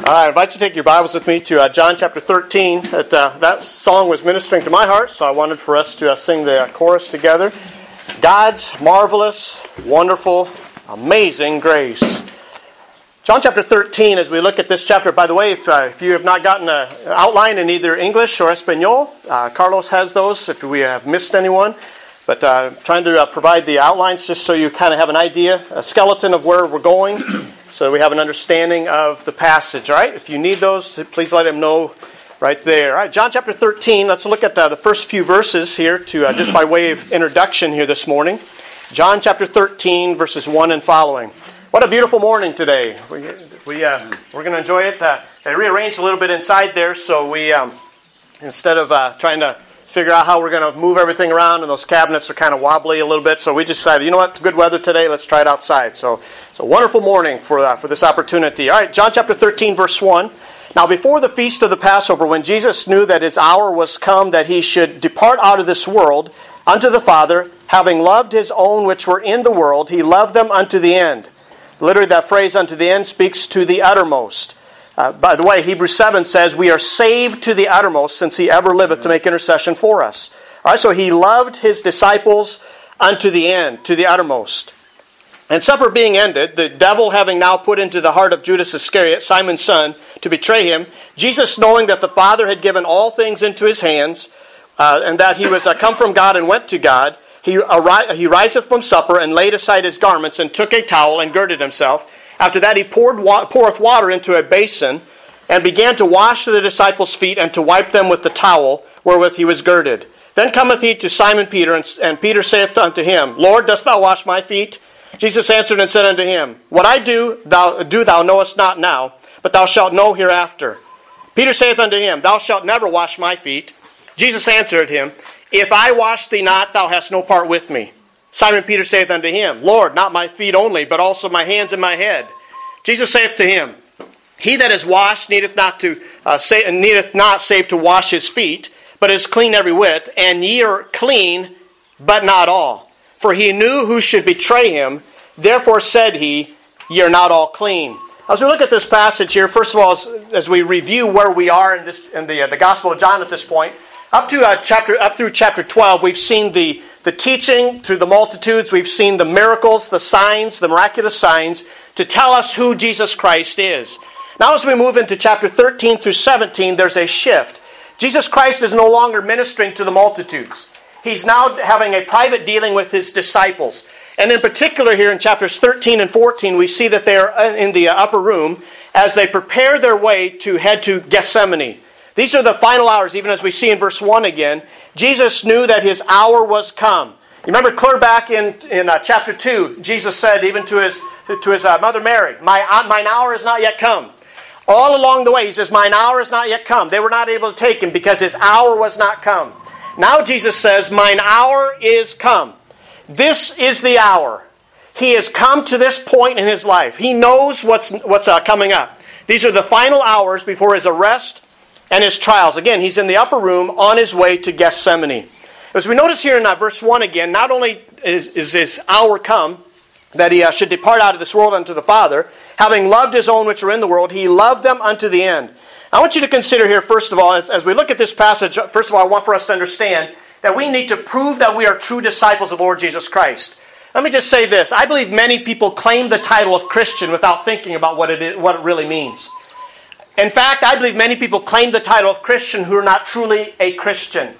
I invite you to take your Bibles with me to John chapter 13. That song was ministering to my heart, so I wanted for us to sing the chorus together. God's marvelous, wonderful, amazing grace. John chapter 13, as we look at this chapter, by the way, if you have not gotten an outline in either English or Espanol, Carlos has those if we have missed anyone. But trying to provide the outlines just so you kind of have an idea, a skeleton of where we're going, so that we have an understanding of the passage. All right, if you need those, please let him know right there. All right, John chapter 13, let's look at the first few verses here to just by way of introduction here this morning. John chapter 13, verses 1 and following. What a beautiful morning today. We're going to enjoy it. I rearranged a little bit inside there, so we, instead of trying to figure out how we're going to move everything around, and those cabinets are kind of wobbly a little bit, so we decided, you know what, it's good weather today, let's try it outside. So it's a wonderful morning for this opportunity. All right, John chapter 13, verse 1. Now before the feast of the Passover, when Jesus knew that his hour was come that he should depart out of this world unto the Father, having loved his own which were in the world, he loved them unto the end. Literally, that phrase, unto the end, speaks to the uttermost. By the way, Hebrews 7 says, we are saved to the uttermost, since he ever liveth to make intercession for us. All right, so he loved his disciples unto the end, to the uttermost. And supper being ended, the devil having now put into the heart of Judas Iscariot, Simon's son, to betray him, Jesus, knowing that the Father had given all things into his hands, and that he was come from God and went to God, he riseth from supper, and laid aside his garments, and took a towel, and girded himself. After that he poureth water into a basin, and began to wash the disciples' feet, and to wipe them with the towel wherewith he was girded. Then cometh he to Simon Peter, and Peter saith unto him, Lord, dost thou wash my feet? Jesus answered and said unto him, What I do thou knowest not now, but thou shalt know hereafter. Peter saith unto him, Thou shalt never wash my feet. Jesus answered him, If I wash thee not, thou hast no part with me. Simon Peter saith unto him, Lord, not my feet only, but also my hands and my head. Jesus saith to him, He that is washed needeth not save to wash his feet, but is clean every whit, and ye are clean, but not all. For he knew who should betray him, therefore said he, Ye are not all clean. As we look at this passage here, first of all, as we review where we are in the Gospel of John at this point, up through chapter 12, we've seen the teaching through the multitudes. We've seen the miracles, the signs, the miraculous signs to tell us who Jesus Christ is. Now as we move into chapter 13 through 17, there's a shift. Jesus Christ is no longer ministering to the multitudes. He's now having a private dealing with his disciples. And in particular here in chapters 13 and 14, we see that they are in the upper room as they prepare their way to head to Gethsemane. These are the final hours, even as we see in verse 1 again. Jesus knew that his hour was come. You remember clear back in chapter 2, Jesus said even to his mother Mary, mine hour is not yet come. All along the way, he says, mine hour is not yet come. They were not able to take him because his hour was not come. Now Jesus says, mine hour is come. This is the hour. He has come to this point in his life. He knows what's coming up. These are the final hours before his arrest and his trials. Again, he's in the upper room on his way to Gethsemane. As we notice here in verse 1 again, not only is his hour come that he should depart out of this world unto the Father, having loved his own which are in the world, he loved them unto the end. I want you to consider here, first of all, as we look at this passage, first of all, I want for us to understand that we need to prove that we are true disciples of the Lord Jesus Christ. Let me just say this. I believe many people claim the title of Christian without thinking about what it really means. In fact, I believe many people claim the title of Christian who are not truly a Christian.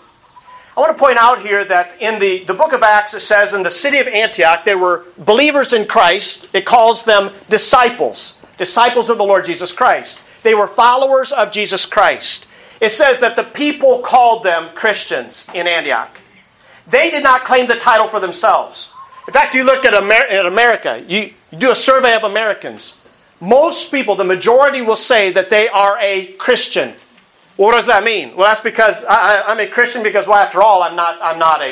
I want to point out here that in the book of Acts, it says in the city of Antioch, there were believers in Christ. It calls them disciples of the Lord Jesus Christ. They were followers of Jesus Christ. It says that the people called them Christians in Antioch. They did not claim the title for themselves. In fact, you look at America, you do a survey of Americans. Most people, the majority, will say that they are a Christian. Well, what does that mean? Well, that's because I'm a Christian because, well, after all, I'm not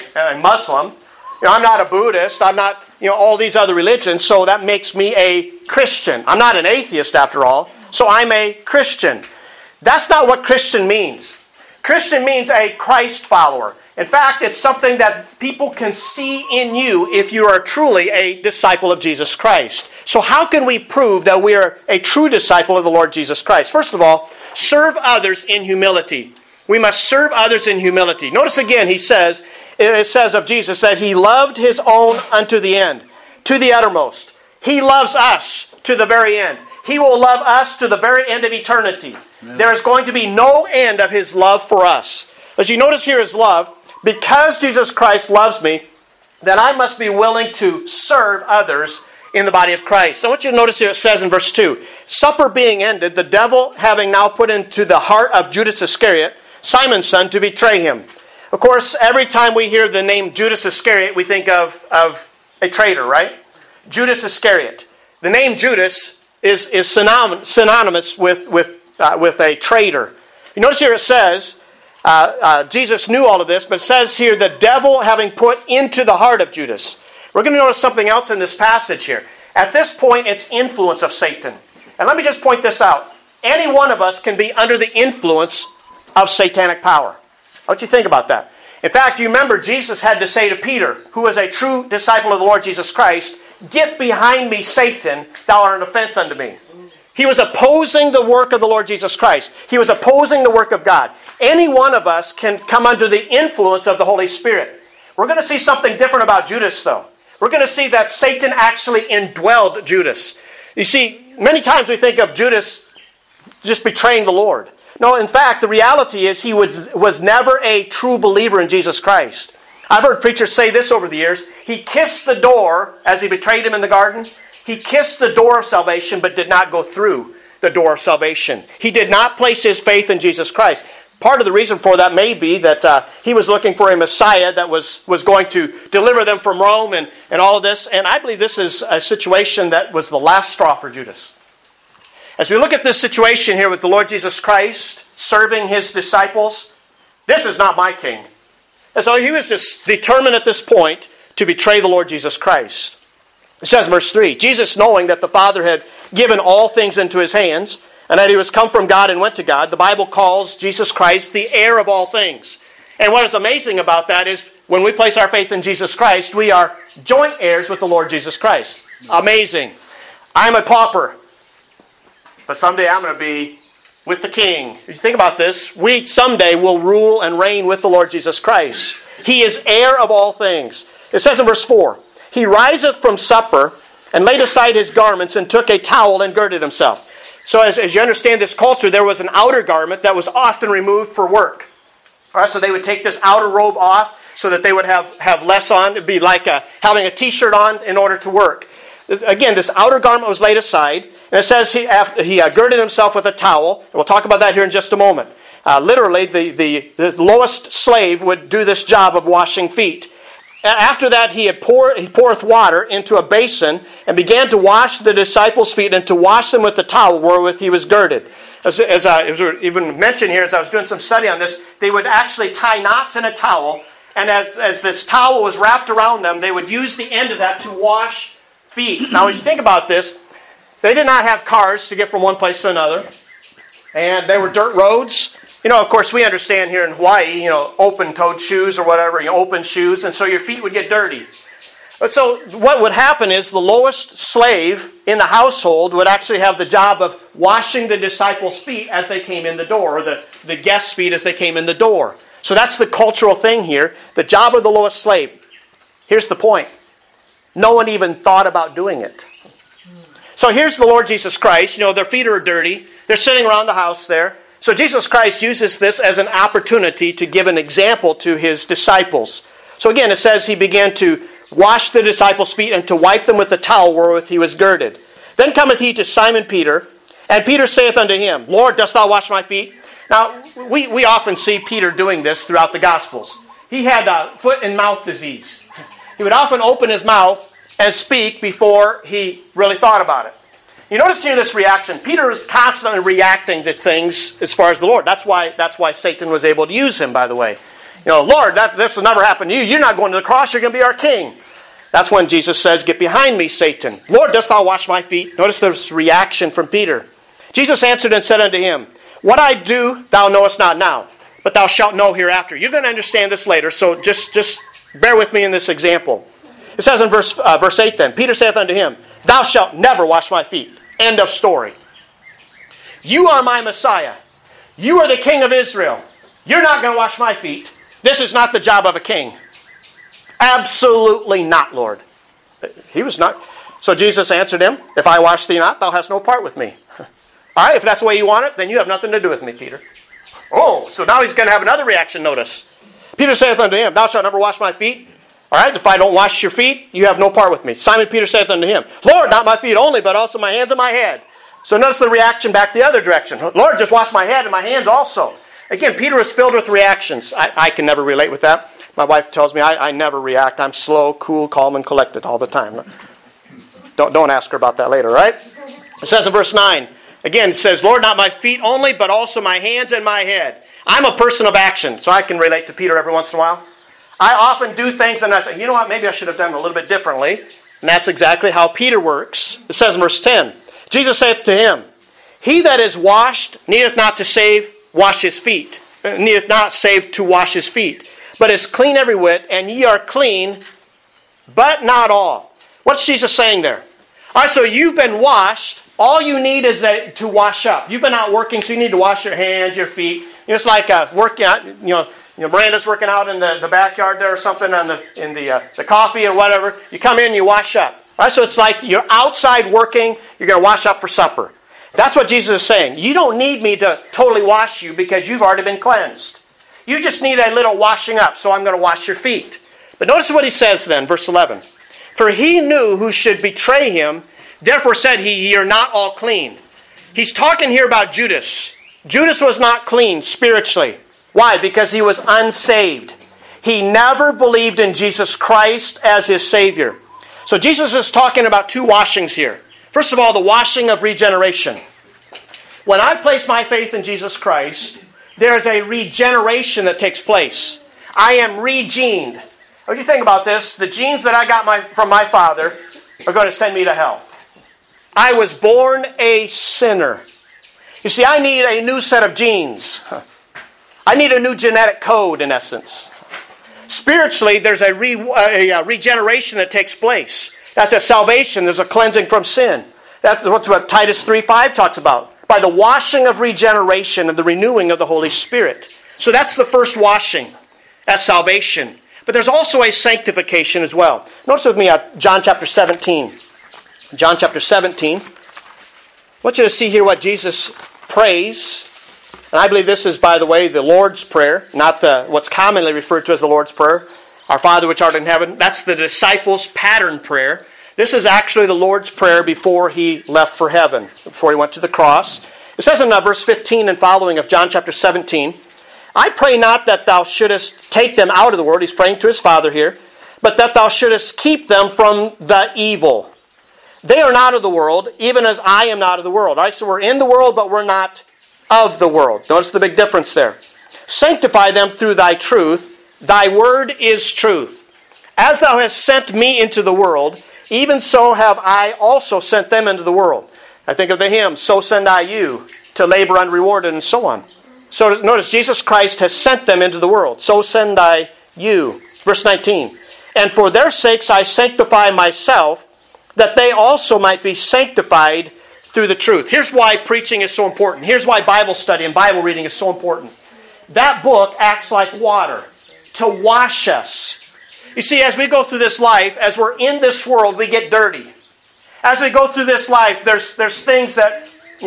a Muslim. I'm not a Buddhist. I'm not, all these other religions. So that makes me a Christian. I'm not an atheist, after all. So I'm a Christian. That's not what Christian means. Christian means a Christ follower. In fact, it's something that people can see in you if you are truly a disciple of Jesus Christ. So how can we prove that we are a true disciple of the Lord Jesus Christ? First of all, serve others in humility. We must serve others in humility. Notice again, it says of Jesus that He loved His own unto the end, to the uttermost. He loves us to the very end. He will love us to the very end of eternity. Amen. There is going to be no end of His love for us. As you notice here, His love, because Jesus Christ loves me, then I must be willing to serve others in the body of Christ. I want you to notice here it says in verse 2, supper being ended, the devil having now put into the heart of Judas Iscariot, Simon's son, to betray him. Of course, every time we hear the name Judas Iscariot, we think of a traitor, right? Judas Iscariot. The name Judas is synonymous with a traitor. You notice here it says, Jesus knew all of this, but it says here, the devil having put into the heart of Judas. We're going to notice something else in this passage here. At this point, it's influence of Satan. And let me just point this out. Any one of us can be under the influence of satanic power. I want you to think about that. In fact, you remember Jesus had to say to Peter, who was a true disciple of the Lord Jesus Christ, "Get behind me, Satan, thou art an offense unto me." He was opposing the work of the Lord Jesus Christ. He was opposing the work of God. Any one of us can come under the influence of the Holy Spirit. We're going to see something different about Judas, though. We're going to see that Satan actually indwelled Judas. You see, many times we think of Judas just betraying the Lord. No, in fact, the reality is he was never a true believer in Jesus Christ. I've heard preachers say this over the years. He kissed the door as he betrayed him in the garden. He kissed the door of salvation, but did not go through the door of salvation. He did not place his faith in Jesus Christ. Part of the reason for that may be that he was looking for a Messiah that was going to deliver them from Rome and all of this. And I believe this is a situation that was the last straw for Judas. As we look at this situation here with the Lord Jesus Christ serving His disciples, this is not my king. And so he was just determined at this point to betray the Lord Jesus Christ. It says in verse 3, Jesus, knowing that the Father had given all things into His hands, and that He was come from God and went to God, the Bible calls Jesus Christ the heir of all things. And what is amazing about that is when we place our faith in Jesus Christ, we are joint heirs with the Lord Jesus Christ. Amazing. I'm a pauper, but someday I'm going to be with the King. If you think about this, we someday will rule and reign with the Lord Jesus Christ. He is heir of all things. It says in verse 4, He riseth from supper and laid aside his garments and took a towel and girded himself. So as you understand this culture, there was an outer garment that was often removed for work. All right, so they would take this outer robe off so that they would have less on. It would be like having a t-shirt on in order to work. Again, this outer garment was laid aside. And it says he girded himself with a towel. And we'll talk about that here in just a moment. Literally, the lowest slave would do this job of washing feet. After that, he poureth water into a basin and began to wash the disciples' feet and to wash them with the towel wherewith he was girded. As was even mentioned here, as I was doing some study on this, they would actually tie knots in a towel. And as this towel was wrapped around them, they would use the end of that to wash feet. Now, when you think about this, they did not have cars to get from one place to another. And they were dirt roads. You know, of course, we understand here in Hawaii, open-toed shoes or whatever, open shoes, and so your feet would get dirty. But so what would happen is the lowest slave in the household would actually have the job of washing the disciples' feet as they came in the door, or the guests' feet as they came in the door. So that's the cultural thing here, the job of the lowest slave. Here's the point. No one even thought about doing it. So here's the Lord Jesus Christ. Their feet are dirty. They're sitting around the house there. So Jesus Christ uses this as an opportunity to give an example to His disciples. So again, it says He began to wash the disciples' feet and to wipe them with the towel wherewith He was girded. Then cometh He to Simon Peter, and Peter saith unto Him, Lord, dost thou wash my feet? Now, we often see Peter doing this throughout the Gospels. He had foot and mouth disease. He would often open his mouth and speak before he really thought about it. You notice here this reaction. Peter is constantly reacting to things as far as the Lord. That's why Satan was able to use him, by the way. Lord, this will never happen to you. You're not going to the cross. You're going to be our king. That's when Jesus says, Get behind me, Satan. Lord, dost thou wash my feet? Notice this reaction from Peter. Jesus answered and said unto him, What I do thou knowest not now, but thou shalt know hereafter. You're going to understand this later, so just bear with me in this example. It says in verse 8 then, Peter saith unto him, Thou shalt never wash my feet. End of story. You are my Messiah. You are the King of Israel. You're not going to wash my feet. This is not the job of a king. Absolutely not, Lord. He was not. So Jesus answered him, If I wash thee not, thou hast no part with me. All right, if that's the way you want it, then you have nothing to do with me, Peter. Oh, so now he's going to have another reaction, notice. Peter saith unto him, Thou shalt never wash my feet. All right, if I don't wash your feet, you have no part with me. Simon Peter saith unto him, Lord, not my feet only, but also my hands and my head. So notice the reaction back the other direction. Lord, just wash my head and my hands also. Again, Peter is filled with reactions. I can never relate with that. My wife tells me I never react. I'm slow, cool, calm, and collected all the time. Don't ask her about that later, right? It says in verse 9, again, it says, Lord, not my feet only, but also my hands and my head. I'm a person of action, so I can relate to Peter every once in a while. I often do things and I think, you know what, maybe I should have done it a little bit differently. And that's exactly how Peter works. It says in verse 10, Jesus saith to him, He that is washed needeth not to save wash his feet, needeth not save to wash his feet, but is clean every whit, and ye are clean, but not all. What's Jesus saying there? All right, so you've been washed. All you need is to wash up. You've been out working, so you need to wash your hands, your feet. It's like working out. Miranda's working out in the backyard there or something in the coffee or whatever. You come in, you wash up. All right, so it's like you're outside working. You're going to wash up for supper. That's what Jesus is saying. You don't need me to totally wash you because you've already been cleansed. You just need a little washing up, so I'm going to wash your feet. But notice what he says then, verse 11. For he knew who should betray him, therefore said he, Ye are not all clean. He's talking here about Judas. Judas was not clean spiritually. Why? Because he was unsaved. He never believed in Jesus Christ as his Savior. So Jesus is talking about two washings here. First of all, the washing of regeneration. When I place my faith in Jesus Christ, there is a regeneration that takes place. I am regened. What do you think about this? The genes that I got from my father are going to send me to hell. I was born a sinner. You see, I need a new set of genes. I need a new genetic code, in essence. Spiritually, there's a regeneration that takes place. That's a salvation. There's a cleansing from sin. That's what Titus 3:5 talks about. By the washing of regeneration and the renewing of the Holy Spirit. So that's the first washing. That's salvation. But there's also a sanctification as well. Notice with me John chapter 17. John chapter 17. I want you to see here what Jesus prays. And I believe this is, by the way, the Lord's Prayer, not what's commonly referred to as the Lord's Prayer. Our Father which art in heaven. That's the disciples' pattern prayer. This is actually the Lord's Prayer before he left for heaven, before he went to the cross. It says in verse 15 and following of John chapter 17, I pray not that thou shouldest take them out of the world. He's praying to his Father here. But that thou shouldest keep them from the evil. They are not of the world, even as I am not of the world. All right, so we're in the world, but we're not of the world. Notice the big difference there. Sanctify them through thy truth. Thy word is truth. As thou hast sent me into the world, even so have I also sent them into the world. I think of the hymn, So send I you to labor unrewarded, and so on. So notice, Jesus Christ has sent them into the world. So send I you. Verse 19. And for their sakes I sanctify myself, that they also might be sanctified through the truth. Here's why preaching is so important. Here's why Bible study and Bible reading is so important. That book acts like water to wash us. You see, as we go through this life, as we're in this world, we get dirty. As we go through this life, there's things that,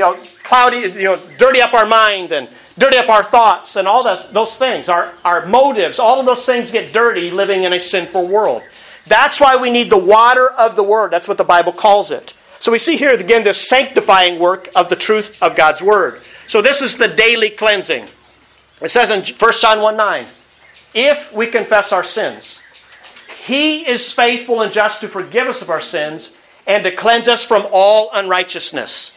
dirty up our mind and dirty up our thoughts and all those things. Our motives, all of those things get dirty living in a sinful world. That's why we need the water of the Word. That's what the Bible calls it. So we see here again this sanctifying work of the truth of God's Word. So this is the daily cleansing. It says in 1 John 1:9, if we confess our sins, He is faithful and just to forgive us of our sins and to cleanse us from all unrighteousness.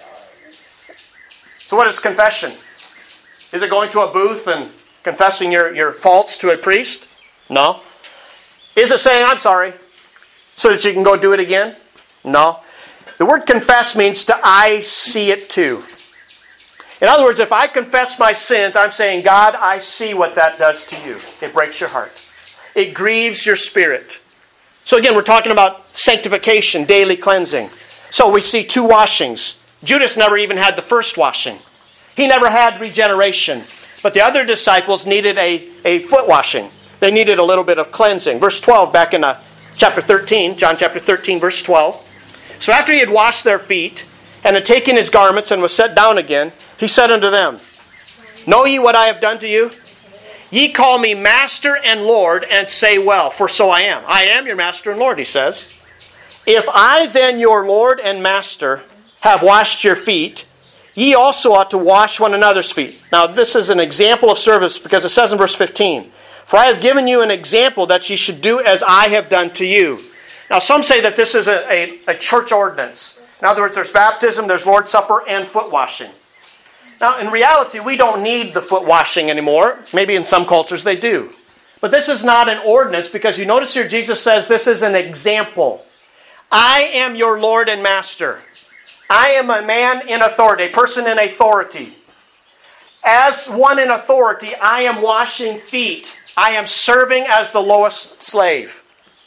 So what is confession? Is it going to a booth and confessing your faults to a priest? No. Is it saying, I'm sorry, so that you can go do it again? No. The word confess means to I see it too. In other words, if I confess my sins, I'm saying, God, I see what that does to you. It breaks your heart. It grieves your spirit. So again, we're talking about sanctification, daily cleansing. So we see two washings. Judas never even had the first washing. He never had regeneration. But the other disciples needed a foot washing. They needed a little bit of cleansing. Verse 12, back in chapter 13, John chapter 13, verse 12. So after he had washed their feet, and had taken his garments, and was set down again, he said unto them, Know ye what I have done to you? Ye call me Master and Lord, and say well, for so I am. I am your Master and Lord, he says. If I then, your Lord and Master, have washed your feet, ye also ought to wash one another's feet. Now this is an example of service, because it says in verse 15, For I have given you an example that ye should do as I have done to you. Now some say that this is a church ordinance. In other words, there's baptism, there's Lord's Supper, and foot washing. Now, in reality, we don't need the foot washing anymore. Maybe in some cultures they do. But this is not an ordinance, because you notice here Jesus says this is an example. I am your Lord and Master. I am a man in authority, a person in authority. As one in authority, I am washing feet. I am serving as the lowest slave.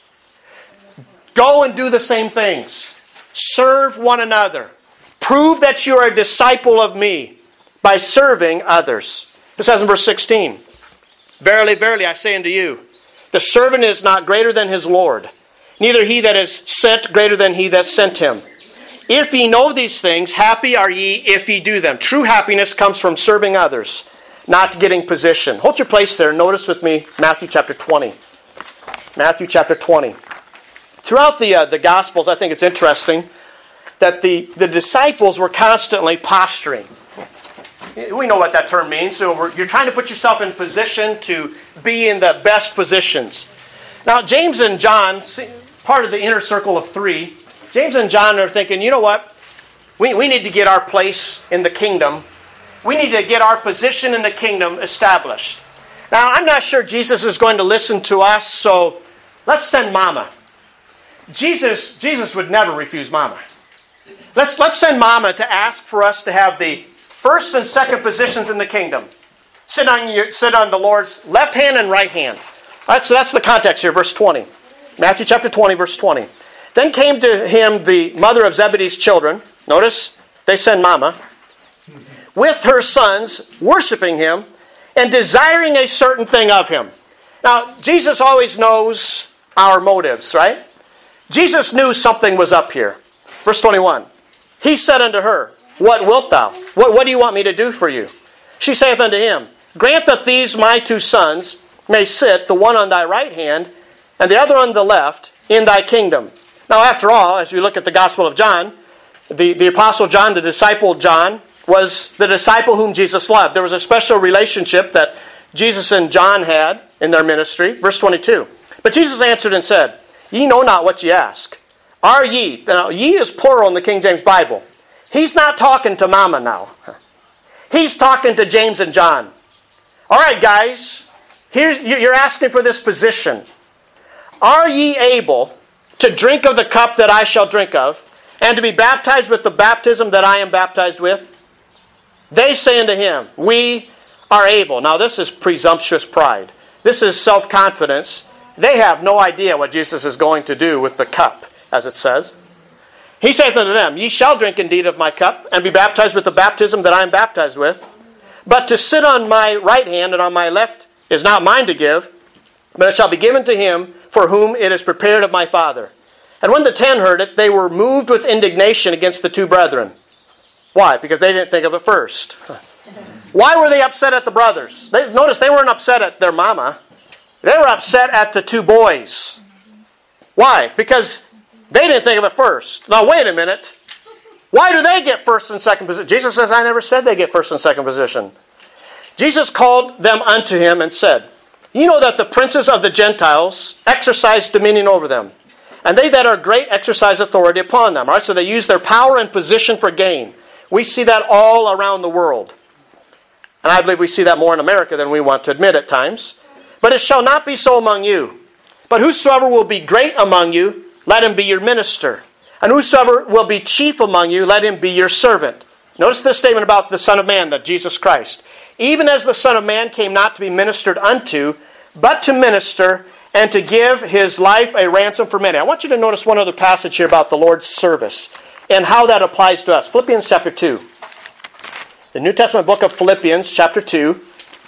Go and do the same things. Serve one another. Prove that you are a disciple of me by serving others. It says in verse 16, Verily, verily, I say unto you, the servant is not greater than his Lord, neither he that is sent greater than he that sent him. If ye know these things, happy are ye if ye do them. True happiness comes from serving others, not getting position. Hold your place there. Notice with me Matthew chapter 20. Matthew chapter 20. Throughout the Gospels, I think it's interesting that the disciples were constantly posturing. We know what that term means. So you're trying to put yourself in position to be in the best positions. Now, James and John, part of the inner circle of three, James and John are thinking, you know what? We need to get our place in the kingdom. We need to get our position in the kingdom established. Now, I'm not sure Jesus is going to listen to us, so let's send Mama. Jesus would never refuse Mama. Let's send Mama to ask for us to have the first and second positions in the kingdom. Sit on the Lord's left hand and right hand. All right, so that's the context here, verse 20. Matthew chapter 20, verse 20. Then came to him the mother of Zebedee's children. Notice, they send Mama. With her sons, worshiping him, and desiring a certain thing of him. Now, Jesus always knows our motives, right? Jesus knew something was up here. Verse 21. He said unto her, What wilt thou? What do you want me to do for you? She saith unto him, Grant that these my two sons may sit, the one on thy right hand, and the other on the left, in thy kingdom. Now, after all, as we look at the Gospel of John, the Apostle John, the disciple John, was the disciple whom Jesus loved. There was a special relationship that Jesus and John had in their ministry. Verse 22. But Jesus answered and said, Ye know not what ye ask. Are ye? Now, ye is plural in the King James Bible. He's not talking to Mama now. He's talking to James and John. All right, guys. You're asking for this position. Are ye able to drink of the cup that I shall drink of, and to be baptized with the baptism that I am baptized with? They say unto him, We are able. Now this is presumptuous pride. This is self-confidence. They have no idea what Jesus is going to do with the cup, as it says. He saith unto them, Ye shall drink indeed of my cup, and be baptized with the baptism that I am baptized with. But to sit on my right hand and on my left is not mine to give, but it shall be given to him for whom it is prepared of my Father. And when the 10 heard it, they were moved with indignation against the two brethren. Why? Because they didn't think of it first. Why were they upset at the brothers? Notice they weren't upset at their mama. They were upset at the two boys. Why? Because they didn't think of it first. Now, wait a minute. Why do they get first and second position? Jesus says, I never said they get first and second position. Jesus called them unto him and said, Ye know that the princes of the Gentiles exercise dominion over them, and they that are great exercise authority upon them. All right, so they use their power and position for gain. We see that all around the world. And I believe we see that more in America than we want to admit at times. But it shall not be so among you. But whosoever will be great among you, let him be your minister. And whosoever will be chief among you, let him be your servant. Notice this statement about the Son of Man, that Jesus Christ. Even as the Son of Man came not to be ministered unto, but to minister and to give his life a ransom for many. I want you to notice one other passage here about the Lord's service. and how that applies to us. Philippians chapter 2. The New Testament book of Philippians chapter 2.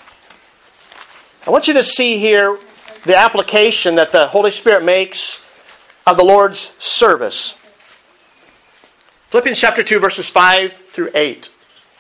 I want you to see here the application that the Holy Spirit makes of the Lord's service. Philippians chapter 2, verses 5 through 8.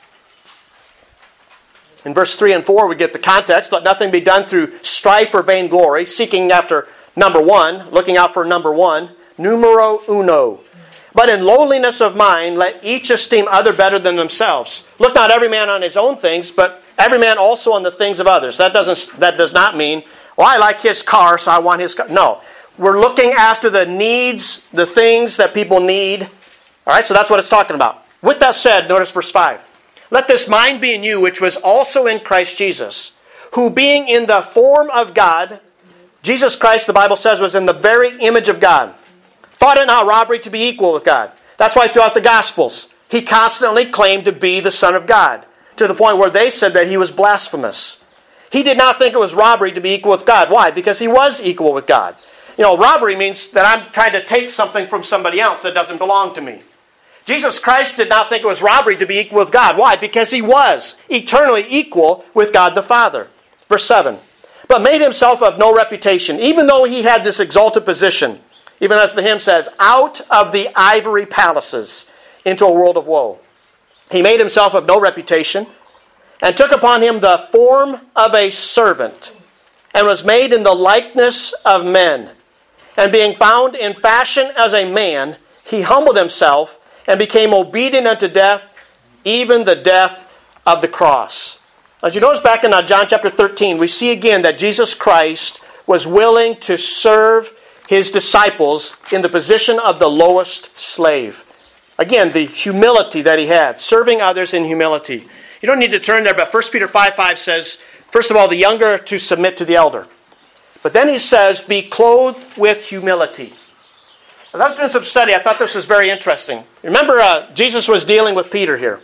In verse 3 and 4, we get the context. Let nothing be done through strife or vainglory, seeking after number one, looking out for number one, numero uno. But in lowliness of mind, let each esteem other better than themselves. Look not every man on his own things, but every man also on the things of others. That does not mean, well, I like his car, so I want his car. No. We're looking after the needs, the things that people need. All right, so that's what it's talking about. With that said, notice verse 5. Let this mind be in you, which was also in Christ Jesus, who being in the form of God, Jesus Christ, the Bible says, was in the very image of God. Thought it not robbery to be equal with God. That's why throughout the Gospels, he constantly claimed to be the Son of God, to the point where they said that he was blasphemous. He did not think it was robbery to be equal with God. Why? Because he was equal with God. You know, robbery means that I'm trying to take something from somebody else that doesn't belong to me. Jesus Christ did not think it was robbery to be equal with God. Why? Because he was eternally equal with God the Father. Verse 7. But made himself of no reputation, even though he had this exalted position, even as the hymn says, out of the ivory palaces into a world of woe. He made himself of no reputation, and took upon him the form of a servant, and was made in the likeness of men. And being found in fashion as a man, he humbled himself, and became obedient unto death, even the death of the cross. As you notice back in John chapter 13, we see again that Jesus Christ was willing to serve his disciples in the position of the lowest slave. Again, the humility that he had, serving others in humility. You don't need to turn there, but 1 Peter 5:5 says, first of all, the younger to submit to the elder. But then he says, be clothed with humility. As I was doing some study, I thought this was very interesting. Remember, Jesus was dealing with Peter here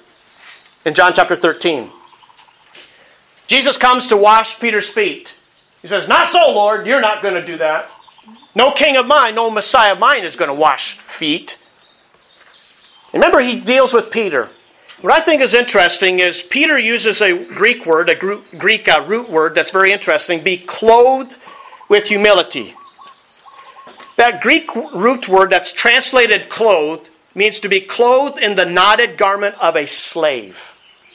in John chapter 13. Jesus comes to wash Peter's feet. He says, not so, Lord, you're not going to do that. No king of mine, no Messiah of mine is going to wash feet. Remember, he deals with Peter. What I think is interesting is Peter uses a Greek word, a Greek root word that's very interesting, be clothed with humility. That Greek root word that's translated clothed means to be clothed in the knotted garment of a slave.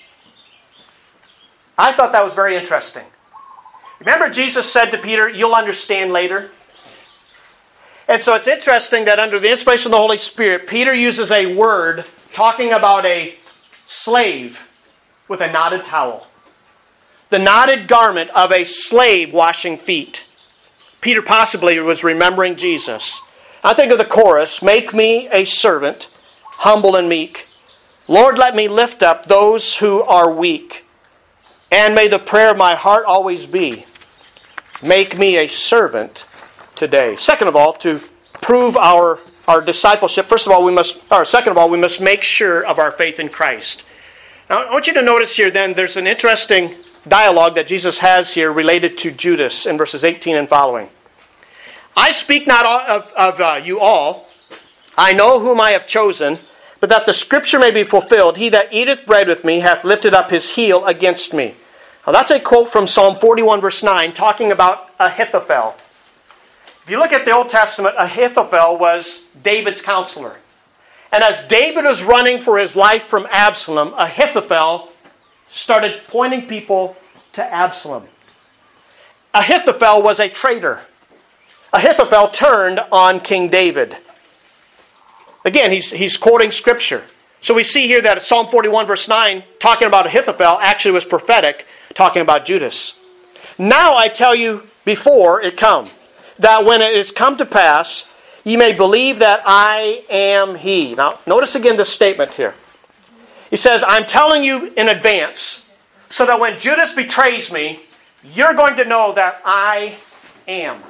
I thought that was very interesting. Remember Jesus said to Peter, you'll understand later? And so it's interesting that under the inspiration of the Holy Spirit, Peter uses a word talking about a slave with a knotted towel. The knotted garment of a slave washing feet. Peter possibly was remembering Jesus. I think of the chorus, make me a servant, humble and meek. Lord, let me lift up those who are weak. And may the prayer of my heart always be, make me a servant today. Second of all, to prove our discipleship, second of all, we must make sure of our faith in Christ. Now, I want you to notice here then, there's an interesting dialogue that Jesus has here related to Judas in verses 18 and following. I speak not of you all. I know whom I have chosen, but that the scripture may be fulfilled. He that eateth bread with me hath lifted up his heel against me. Now that's a quote from Psalm 41 verse 9 talking about Ahithophel. If you look at the Old Testament, Ahithophel was David's counselor. And as David was running for his life from Absalom, Ahithophel started pointing people to Absalom. Ahithophel was a traitor. Ahithophel turned on King David. Again, he's quoting Scripture. So we see here that Psalm 41 verse 9, talking about Ahithophel, actually was prophetic, talking about Judas. Now I tell you before it come, that when it is come to pass, ye may believe that I am he. Now, notice again this statement here. He says, I'm telling you in advance, so that when Judas betrays me, you're going to know that I am.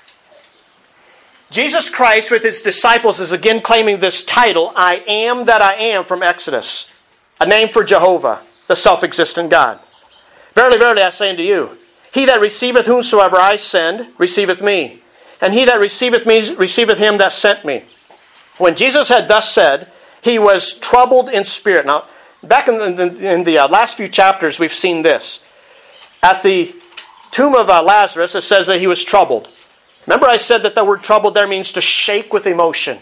Jesus Christ with his disciples is again claiming this title, I am that I am, from Exodus. A name for Jehovah, the self-existent God. Verily, verily, I say unto you, he that receiveth whomsoever I send, receiveth me. And he that receiveth me, receiveth him that sent me. When Jesus had thus said, He was troubled in spirit. Now, back in the last few chapters, we've seen this. At the tomb of Lazarus, it says that he was troubled. Remember I said that the word troubled there means to shake with emotion.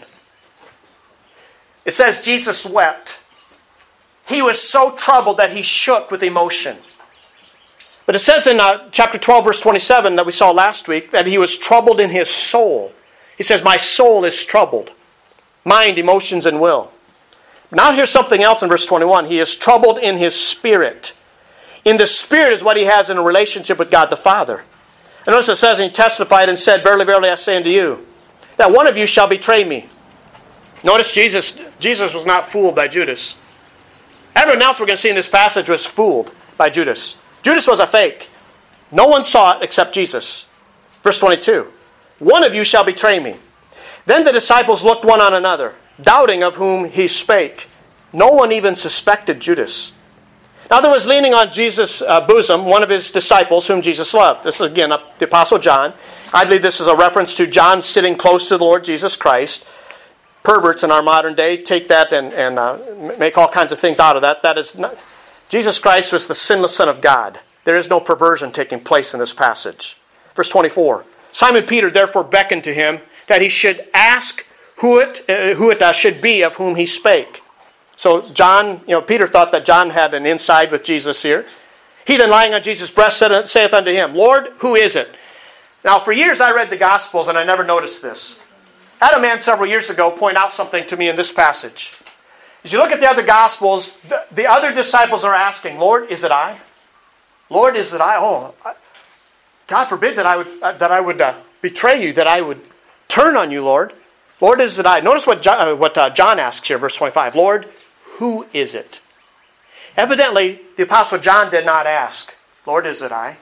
It says Jesus wept. He was so troubled that he shook with emotion. But it says in chapter 12, verse 27 that we saw last week that he was troubled in his soul. He says, my soul is troubled. Mind, emotions, and will. Now here's something else in verse 21. He is troubled in his spirit. In the spirit is what he has in a relationship with God the Father. And notice it says, and he testified and said, verily, verily, I say unto you, that one of you shall betray me. Notice Jesus was not fooled by Judas. Everyone else we're going to see in this passage was fooled by Judas. Judas was a fake. No one saw it except Jesus. Verse 22. One of you shall betray me. Then the disciples looked one on another, doubting of whom he spake. No one even suspected Judas. Now there was leaning on Jesus' bosom one of his disciples whom Jesus loved. This is again the Apostle John. I believe this is a reference to John sitting close to the Lord Jesus Christ. Perverts in our modern day take that and make all kinds of things out of that. That is not, Jesus Christ was the sinless Son of God. There is no perversion taking place in this passage. Verse 24. Simon Peter therefore beckoned to him that he should ask who it should be of whom he spake. So Peter thought that John had an inside with Jesus here. He then lying on Jesus' breast saith unto him, Lord, who is it? Now for years I read the Gospels and I never noticed this. I had a man several years ago point out something to me in this passage. As you look at the other Gospels, the other disciples are asking, Lord, is it I? Lord, is it I? Oh, God forbid that I would betray you, that I would turn on you, Lord. Lord, is it I? Notice what John asks here, verse 25. Lord, who is it? Evidently, the Apostle John did not ask, Lord, is it I?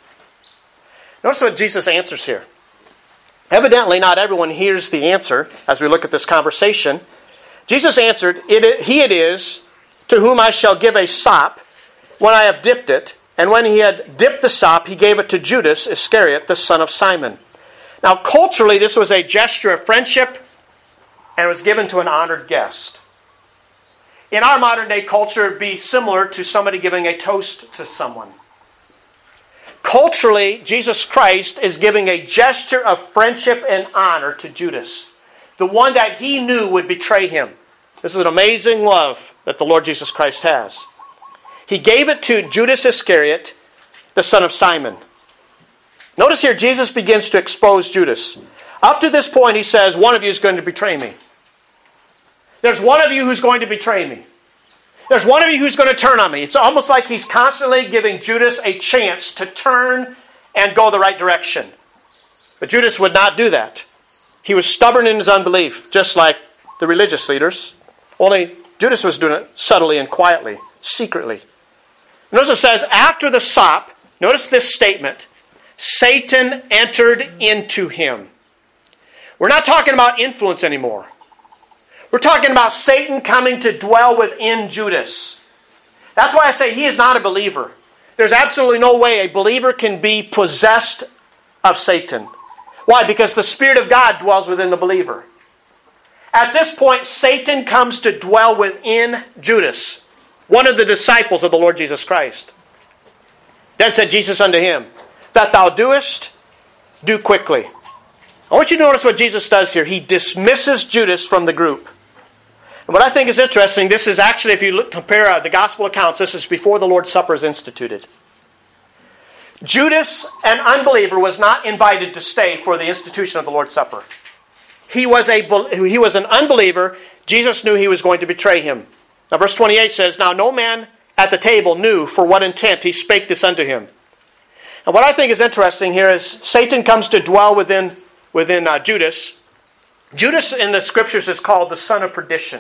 Notice what Jesus answers here. Evidently, not everyone hears the answer as we look at this conversation. Jesus answered, He it is to whom I shall give a sop when I have dipped it. And when he had dipped the sop, he gave it to Judas Iscariot, the son of Simon. Now, culturally, this was a gesture of friendship and it was given to an honored guest. In our modern day culture, it would be similar to somebody giving a toast to someone. Culturally, Jesus Christ is giving a gesture of friendship and honor to Judas, the one that he knew would betray him. This is an amazing love that the Lord Jesus Christ has. He gave it to Judas Iscariot, the son of Simon. Notice here, Jesus begins to expose Judas. Up to this point, he says, one of you is going to betray me. There's one of you who's going to betray me. There's one of you who's going to turn on me. It's almost like he's constantly giving Judas a chance to turn and go the right direction. But Judas would not do that. He was stubborn in his unbelief, just like the religious leaders. Only Judas was doing it subtly and quietly, secretly. Notice it says, after the sop, notice this statement, Satan entered into him. We're not talking about influence anymore. We're talking about Satan coming to dwell within Judas. That's why I say he is not a believer. There's absolutely no way a believer can be possessed of Satan. Why? Because the Spirit of God dwells within the believer. At this point, Satan comes to dwell within Judas, one of the disciples of the Lord Jesus Christ. Then said Jesus unto him, that thou doest, do quickly. I want you to notice what Jesus does here. He dismisses Judas from the group. And what I think is interesting, this is actually, if you compare the gospel accounts, this is before the Lord's Supper is instituted. Judas, an unbeliever, was not invited to stay for the institution of the Lord's Supper. He was an unbeliever. Jesus knew he was going to betray him. Now verse 28 says, now no man at the table knew for what intent he spake this unto him. And what I think is interesting here is Satan comes to dwell within Judas. Judas in the Scriptures is called the son of perdition.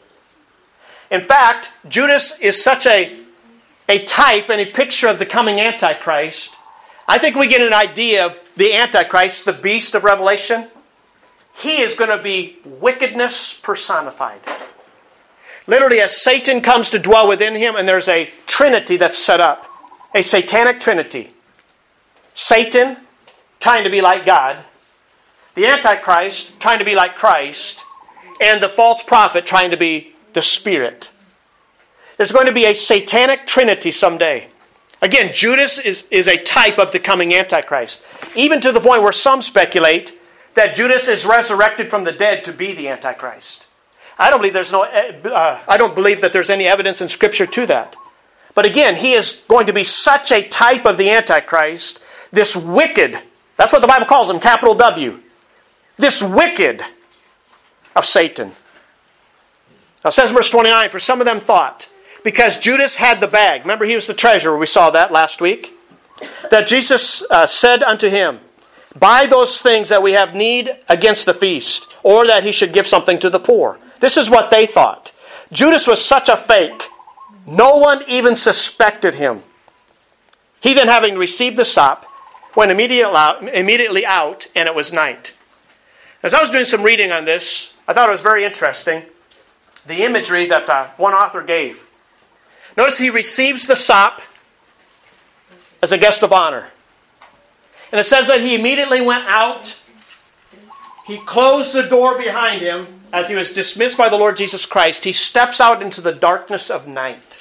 In fact, Judas is such a type and a picture of the coming Antichrist. I think we get an idea of the Antichrist, the beast of Revelation. He is going to be wickedness personified. Literally, as Satan comes to dwell within him, and there's a trinity that's set up, a satanic trinity. Satan, trying to be like God. The Antichrist, trying to be like Christ. And the false prophet, trying to be the Spirit. There's going to be a satanic trinity someday. Again, Judas is a type of the coming Antichrist. Even to the point where some speculate that Judas is resurrected from the dead to be the Antichrist. I don't believe that there's any evidence in Scripture to that. But again, he is going to be such a type of the Antichrist, this wicked, that's what the Bible calls him, capital W. This wicked of Satan. Now it says in verse 29, for some of them thought, because Judas had the bag, remember he was the treasurer, we saw that last week, that Jesus said unto him, buy those things that we have need against the feast, or that he should give something to the poor. This is what they thought. Judas was such a fake, no one even suspected him. He then, having received the sop, went immediately out, and it was night. As I was doing some reading on this, I thought it was very interesting, the imagery that one author gave. Notice he receives the sop as a guest of honor. And it says that he immediately went out. He closed the door behind him as he was dismissed by the Lord Jesus Christ. He steps out into the darkness of night.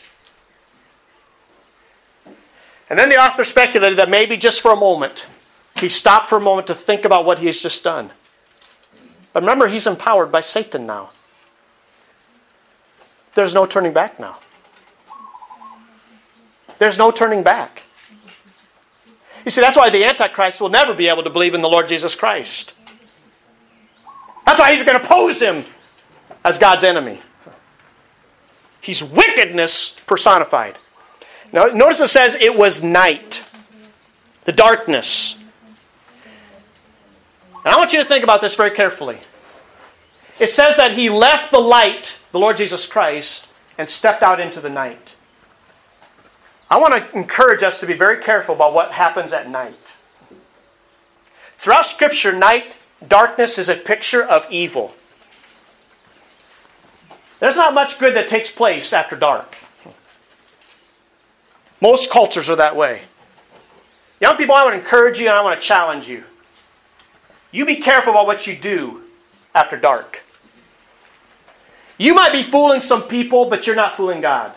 And then the author speculated that maybe just for a moment, he stopped for a moment to think about what he has just done. But remember, he's empowered by Satan now. There's no turning back now. There's no turning back. You see, that's why the Antichrist will never be able to believe in the Lord Jesus Christ. That's why he's going to oppose him as God's enemy. He's wickedness personified. Now, notice it says it was night. The darkness. And I want you to think about this very carefully. It says that he left the light, the Lord Jesus Christ, and stepped out into the night. I want to encourage us to be very careful about what happens at night. Throughout Scripture, night, darkness is a picture of evil. There's not much good that takes place after dark. Most cultures are that way. Young people, I want to encourage you and I want to challenge you. You be careful about what you do after dark. You might be fooling some people, but you're not fooling God.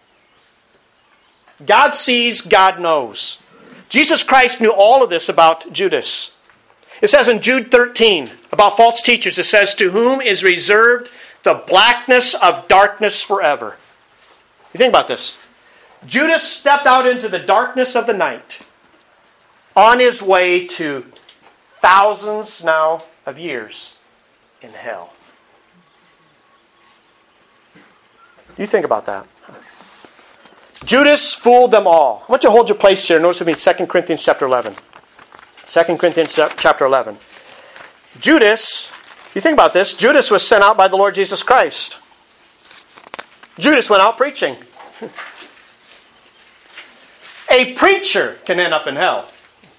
God sees, God knows. Jesus Christ knew all of this about Judas. It says in Jude 13 about false teachers, it says, to whom is reserved the blackness of darkness forever. You think about this. Judas stepped out into the darkness of the night on his way to thousands now of years in hell. You think about that. Judas fooled them all. I want you to hold your place here. Notice with me 2 Corinthians chapter 11. 2 Corinthians chapter 11. Judas, you think about this, Judas was sent out by the Lord Jesus Christ. Judas went out preaching. A preacher can end up in hell.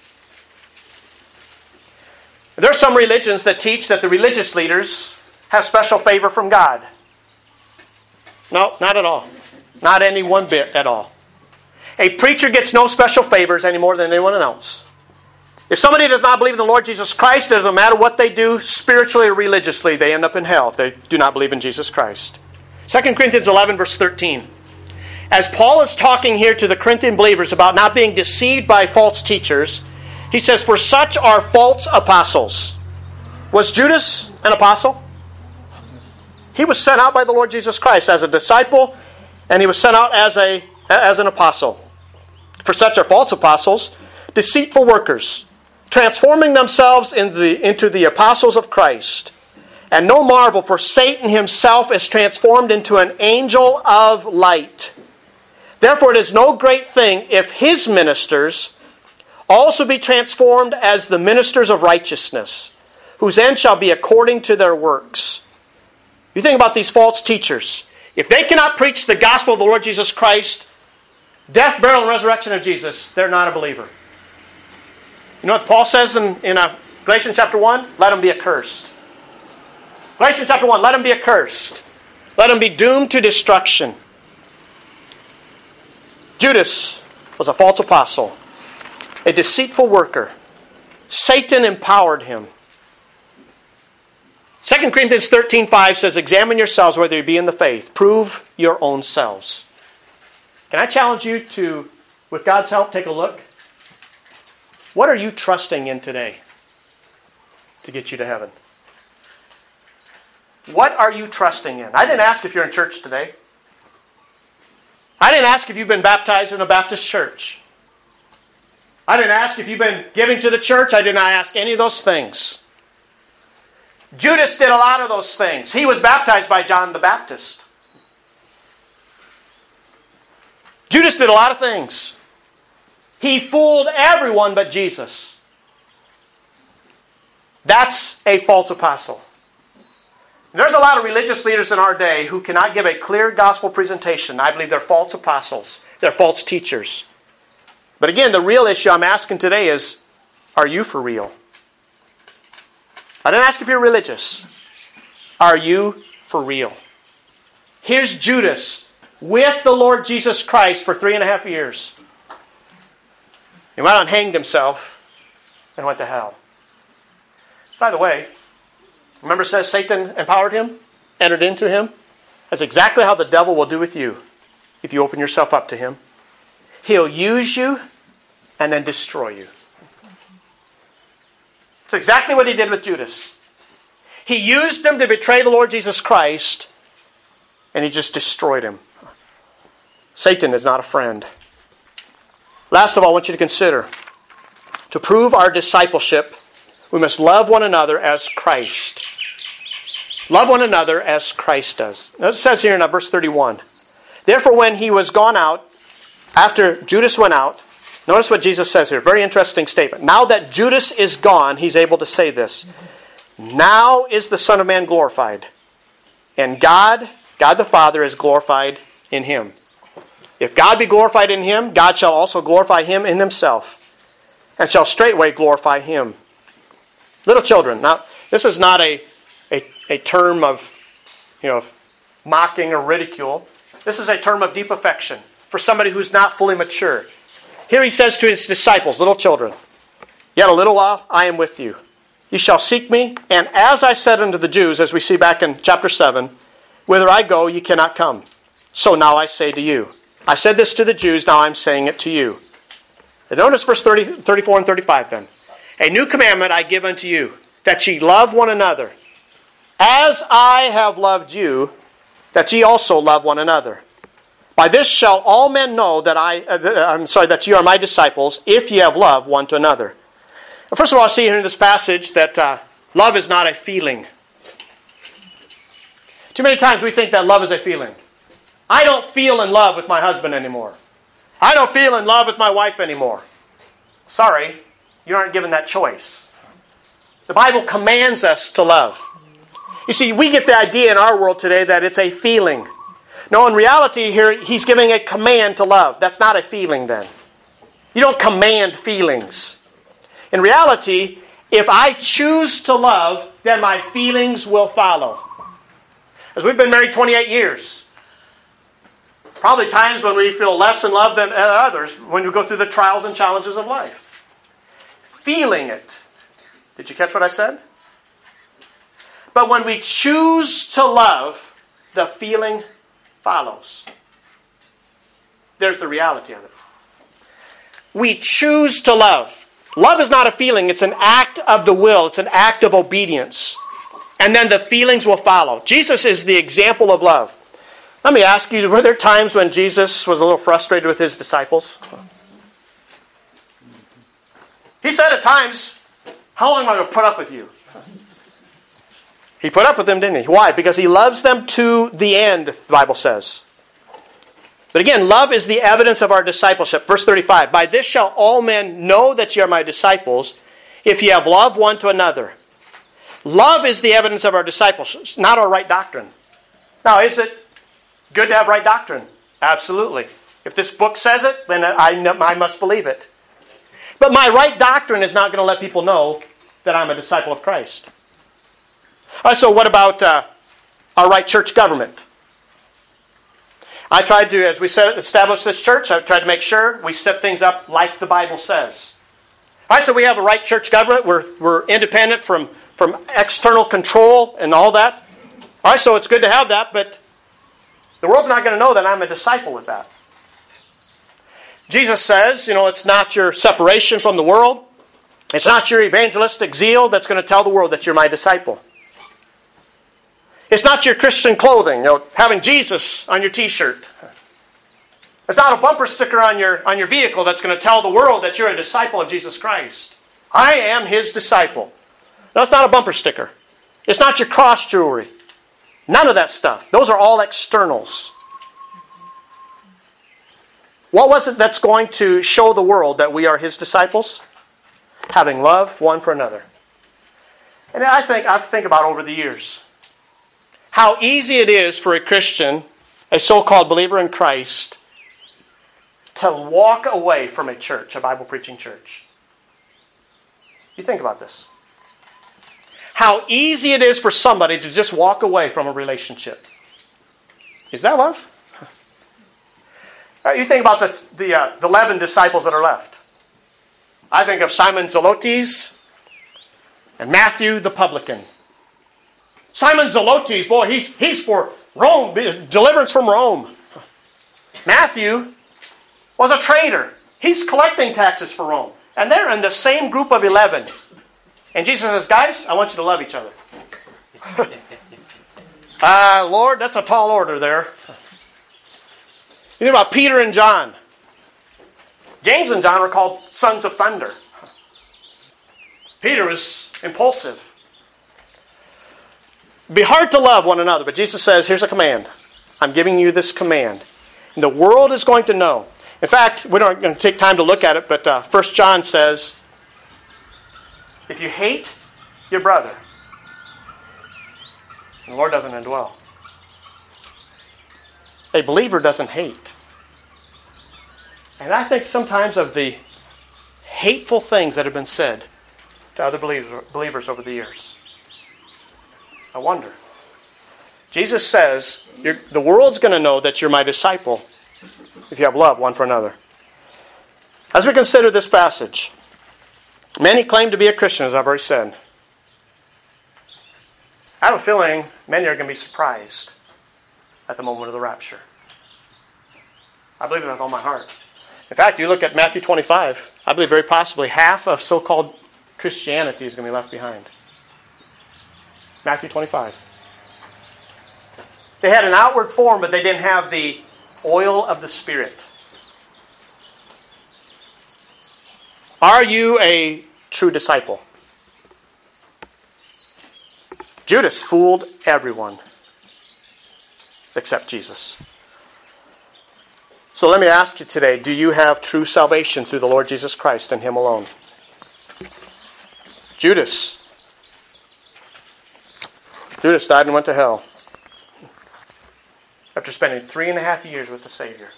There are some religions that teach that the religious leaders have special favor from God. No, not at all. Not any one bit at all. A preacher gets no special favors any more than anyone else. If somebody does not believe in the Lord Jesus Christ, it doesn't matter what they do spiritually or religiously, they end up in hell if they do not believe in Jesus Christ. 2 Corinthians 11 verse 13. As Paul is talking here to the Corinthian believers about not being deceived by false teachers, he says, for such are false apostles. Was Judas an apostle? He was sent out by the Lord Jesus Christ as a disciple, and he was sent out as an apostle. For such are false apostles, deceitful workers, transforming themselves into the apostles of Christ. And no marvel, for Satan himself is transformed into an angel of light. Therefore it is no great thing if his ministers also be transformed as the ministers of righteousness, whose end shall be according to their works. You think about these false teachers. If they cannot preach the gospel of the Lord Jesus Christ, death, burial, and resurrection of Jesus, they're not a believer. You know what Paul says in Galatians chapter 1? Let them be accursed. Galatians chapter 1, let them be accursed. Let them be doomed to destruction. Judas was a false apostle, a deceitful worker. Satan empowered him. 2 Corinthians 13:5 says, examine yourselves whether you be in the faith. Prove your own selves. Can I challenge you to, with God's help, take a look? What are you trusting in today to get you to heaven? What are you trusting in? I didn't ask if you're in church today. I didn't ask if you've been baptized in a Baptist church. I didn't ask if you've been giving to the church. I did not ask any of those things. Judas did a lot of those things. He was baptized by John the Baptist. Judas did a lot of things. He fooled everyone but Jesus. That's a false apostle. There's a lot of religious leaders in our day who cannot give a clear gospel presentation. I believe they're false apostles. They're false teachers. But again, the real issue I'm asking today is, are you for real? I didn't ask if you're religious. Are you for real? Here's Judas with the Lord Jesus Christ for 3.5 years. He went out and hanged himself and went to hell. By the way, remember it says Satan empowered him, entered into him? That's exactly how the devil will do with you if you open yourself up to him. He'll use you and then destroy you. It's exactly what he did with Judas. He used him to betray the Lord Jesus Christ, and he just destroyed him. Satan is not a friend. Last of all, I want you to consider, to prove our discipleship, we must love one another as Christ. Love one another as Christ does. Now, it says here in verse 31, therefore when he was gone out, after Judas went out, notice what Jesus says here. Very interesting statement. Now that Judas is gone, he's able to say this. Now is the Son of Man glorified, and God the Father is glorified in him. If God be glorified in him, God shall also glorify him in himself, and shall straightway glorify him. Little children. Now, this is not a term of mocking or ridicule. This is a term of deep affection for somebody who's not fully mature. Here he says to his disciples, little children, yet a little while I am with you. You shall seek me, and as I said unto the Jews, as we see back in chapter 7, whither I go, ye cannot come. So now I say to you. I said this to the Jews, now I'm saying it to you. And notice verse 34 and 35 then. A new commandment I give unto you, that ye love one another. As I have loved you, that ye also love one another. By this shall all men know that that ye are my disciples, if ye have love one to another. First of all, I see here in this passage that love is not a feeling. Too many times we think that love is a feeling. I don't feel in love with my husband anymore. I don't feel in love with my wife anymore. Sorry, you aren't given that choice. The Bible commands us to love. You see, we get the idea in our world today that it's a feeling. No, in reality here, he's giving a command to love. That's not a feeling then. You don't command feelings. In reality, if I choose to love, then my feelings will follow. As we've been married 28 years, probably times when we feel less in love than others, when we go through the trials and challenges of life. Feeling it. Did you catch what I said? But when we choose to love, the feeling follows. There's the reality of it. We choose to love. Love is not a feeling. It's an act of the will. It's an act of obedience. And then the feelings will follow. Jesus is the example of love. Let me ask you, were there times when Jesus was a little frustrated with his disciples? He said at times, how long am I going to put up with you? He put up with them, didn't he? Why? Because he loves them to the end, the Bible says. But again, love is the evidence of our discipleship. Verse 35, by this shall all men know that ye are my disciples, if ye have love one to another. Love is the evidence of our discipleship, not our right doctrine. Now, is it good to have right doctrine? Absolutely. If this book says it, then I must believe it. But my right doctrine is not going to let people know that I'm a disciple of Christ. All right, so what about our right church government? I tried to, as we establish this church, I tried to make sure we set things up like the Bible says. All right, so we have a right church government. We're independent from from external control and all that. All right, so it's good to have that, but the world's not going to know that I'm a disciple with that. Jesus says, it's not your separation from the world. It's not your evangelistic zeal that's going to tell the world that you're my disciple. It's not your Christian clothing, having Jesus on your t-shirt. It's not a bumper sticker on your vehicle that's going to tell the world that you're a disciple of Jesus Christ. I am His disciple. No, it's not a bumper sticker. It's not your cross jewelry. None of that stuff. Those are all externals. What was it that's going to show the world that we are His disciples? Having love one for another. And I think about over the years how easy it is for a Christian, a so-called believer in Christ, to walk away from a church, a Bible-preaching church. You think about this. How easy it is for somebody to just walk away from a relationship. Is that love? You think about the 11 disciples that are left. I think of Simon Zelotes and Matthew the publican. Simon Zelotes, boy, he's for Rome, deliverance from Rome. Matthew was a traitor. He's collecting taxes for Rome. And they're in the same group of 11. And Jesus says, guys, I want you to love each other. Lord, that's a tall order there. You think about Peter and John. James and John were called sons of thunder. Peter was impulsive. It'd be hard to love one another, but Jesus says, here's a command. I'm giving you this command. And the world is going to know. In fact, we're not going to take time to look at it, but 1 John says, if you hate your brother, the Lord doesn't indwell. A believer doesn't hate. And I think sometimes of the hateful things that have been said to other believers over the years. I wonder. Jesus says, the world's going to know that you're my disciple if you have love one for another. As we consider this passage, many claim to be a Christian, as I've already said. I have a feeling many are going to be surprised at the moment of the rapture. I believe it with all my heart. In fact, you look at Matthew 25, I believe very possibly half of so-called Christianity is going to be left behind. Matthew 25. They had an outward form, but they didn't have the oil of the Spirit. Are you a true disciple? Judas fooled everyone except Jesus. So let me ask you today, do you have true salvation through the Lord Jesus Christ and Him alone? Judas died and went to hell after spending 3.5 years with the Savior.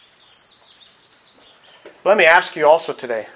Let me ask you also today,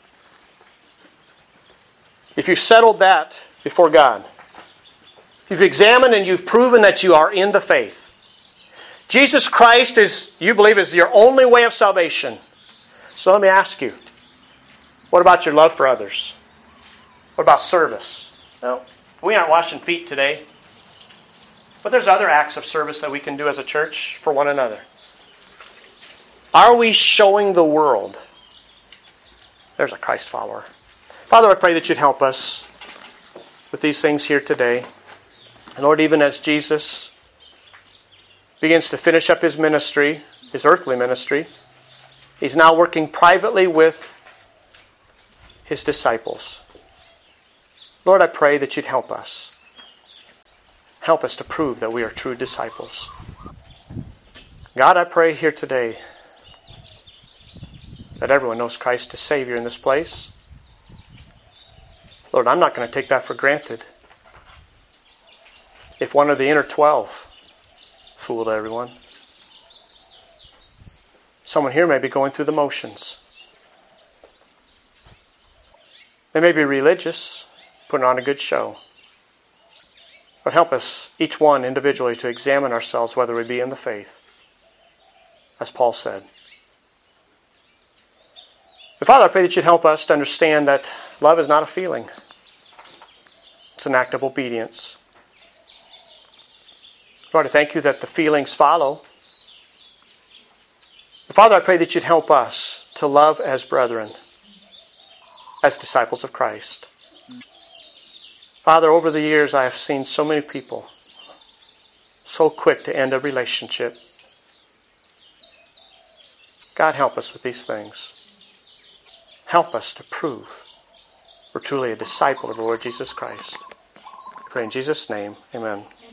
if you settled that before God, if you've examined and you've proven that you are in the faith, Jesus Christ you believe is your only way of salvation. So let me ask you, what about your love for others? What about service? Well, we aren't washing feet today. But there's other acts of service that we can do as a church for one another. Are we showing the world there's a Christ follower? Father, I pray that you'd help us with these things here today. And Lord, even as Jesus begins to finish up His ministry, His earthly ministry, He's now working privately with His disciples. Lord, I pray that you'd help us. Help us to prove that we are true disciples. God, I pray here today that everyone knows Christ as Savior in this place. Lord, I'm not going to take that for granted. If one of the inner 12 fooled everyone, someone here may be going through the motions. They may be religious, putting on a good show. But help us, each one individually, to examine ourselves whether we be in the faith, as Paul said. But Father, I pray that you'd help us to understand that love is not a feeling. It's an act of obedience. Lord, I thank you that the feelings follow. Father, I pray that you'd help us to love as brethren, as disciples of Christ. Father, over the years I have seen so many people so quick to end a relationship. God, help us with these things. Help us to prove we're truly a disciple of the Lord Jesus Christ. I pray in Jesus' name, amen.